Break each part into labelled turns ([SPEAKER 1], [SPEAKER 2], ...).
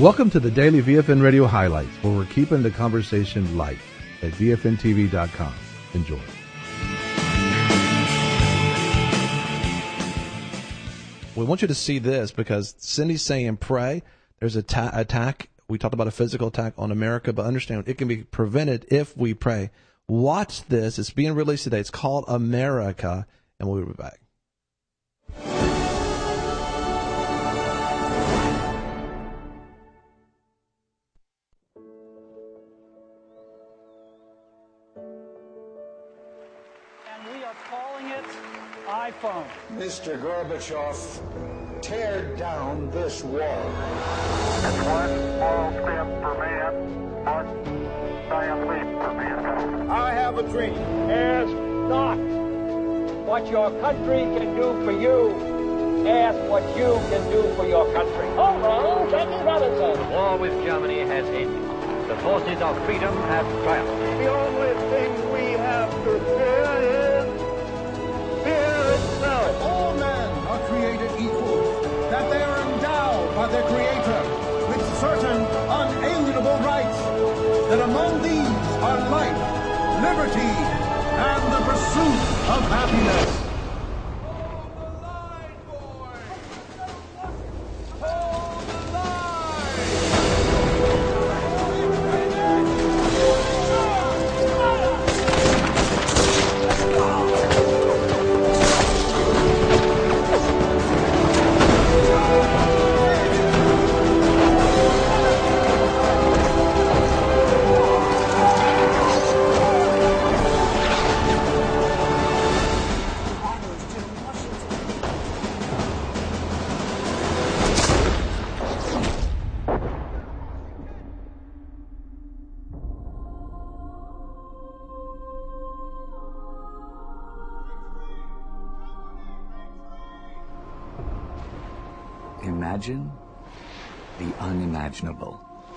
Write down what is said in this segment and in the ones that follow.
[SPEAKER 1] Welcome to the Daily VFN Radio Highlights, where we're keeping the conversation light at VFNTV.com. Enjoy. We want you to see this because Cindy's saying pray. There's an attack. We talked about a physical attack on America, but understand it can be prevented if we pray. Watch this. It's being released today. It's called America, and we'll be back.
[SPEAKER 2] iPhone.
[SPEAKER 3] Mr. Gorbachev, tear down this wall.
[SPEAKER 4] It's one small step for man, one giant leap for mankind.
[SPEAKER 2] I have a dream. Ask not what your country can do for you. Ask what you can do for your country. Hold on, Jackie Robinson.
[SPEAKER 5] The war with Germany has ended. The forces of freedom have triumphed.
[SPEAKER 2] The only thing we have to fear is fear itself.
[SPEAKER 3] All men are created equal, that they are endowed by their Creator with certain unalienable rights, that among these are life, liberty, and the pursuit of happiness.
[SPEAKER 6] Imagine the unimaginable.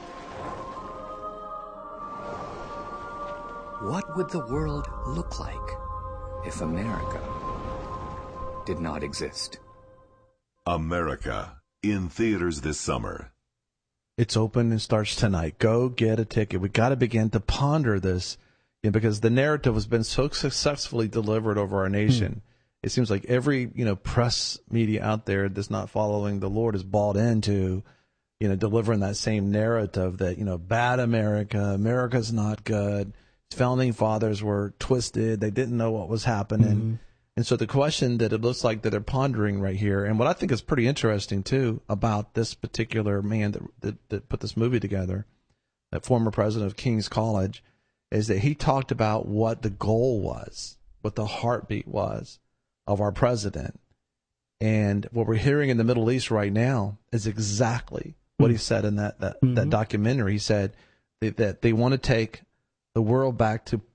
[SPEAKER 6] What would the world look like if America did not exist?
[SPEAKER 7] America, in theaters this summer.
[SPEAKER 1] It's open and starts tonight. Go get a ticket. We got to begin to ponder this, because the narrative has been so successfully delivered over our nation. It seems like every, press media out there that's not following the Lord is bought into, delivering that same narrative that, bad America, America's not good. Founding fathers were twisted. They didn't know what was happening. Mm-hmm. And so the question that it looks like that they're pondering right here, and what I think is pretty interesting too about this particular man that put this movie together, that former president of King's College, is that he talked about what the goal was, what the heartbeat was of our president. And what we're hearing in the Middle East right now is exactly what he said in that documentary. He said that they want to take the world back to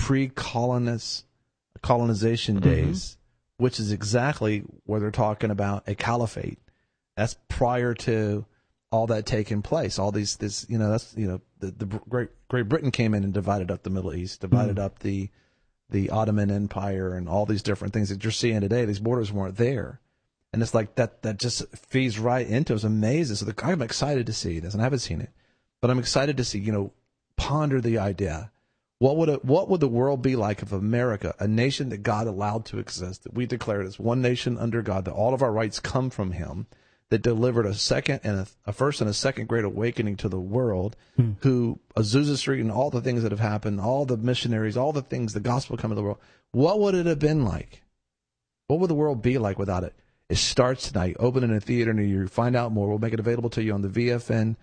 [SPEAKER 1] pre-colonization days, which is exactly where they're talking about a caliphate. That's prior to all that taking place. All the Great Britain came in and divided up the Middle East, divided up the Ottoman Empire and all these different things that you're seeing today. These borders weren't there. And it's like that just feeds right into it. It's amazing. So I'm excited to see this, and I haven't seen it, but I'm excited to see, ponder the idea. What would the world be like if America, a nation that God allowed to exist, that we declared as one nation under God, that all of our rights come from him, that delivered a first and a second great awakening to the world, who Azusa Street and all the things that have happened, all the missionaries, all the things, the gospel come to the world. What would it have been like? What would the world be like without it? It starts tonight. Open in a theater near you. Find out more. We'll make it available to you on the VFN,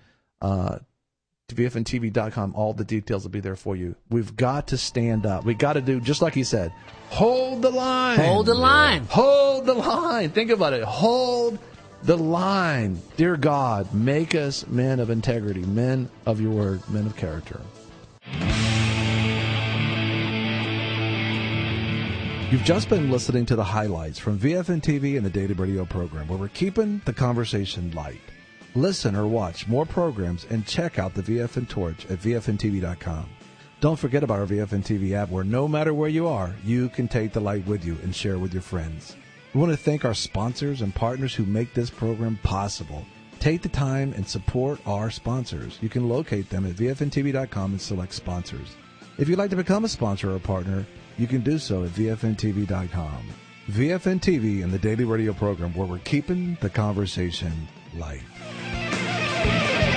[SPEAKER 1] VFNTV.com. All the details will be there for you. We've got to stand up. We got to do, just like he said, hold the line.
[SPEAKER 8] Hold the line.
[SPEAKER 1] Hold the line. Think about it. Hold the line. Dear God, make us men of integrity, men of your word, men of character. You've just been listening to the highlights from VFN TV and the Daily Radio program, where we're keeping the conversation light. Listen or watch more programs and check out the VFN Torch at VFNTV.com. Don't forget about our VFN TV app, where no matter where you are, you can take the light with you and share with your friends. We want to thank our sponsors and partners who make this program possible. Take the time and support our sponsors. You can locate them at vfntv.com and select sponsors. If you'd like to become a sponsor or a partner, you can do so at vfntv.com. VFN TV and the daily radio program where we're keeping the conversation live.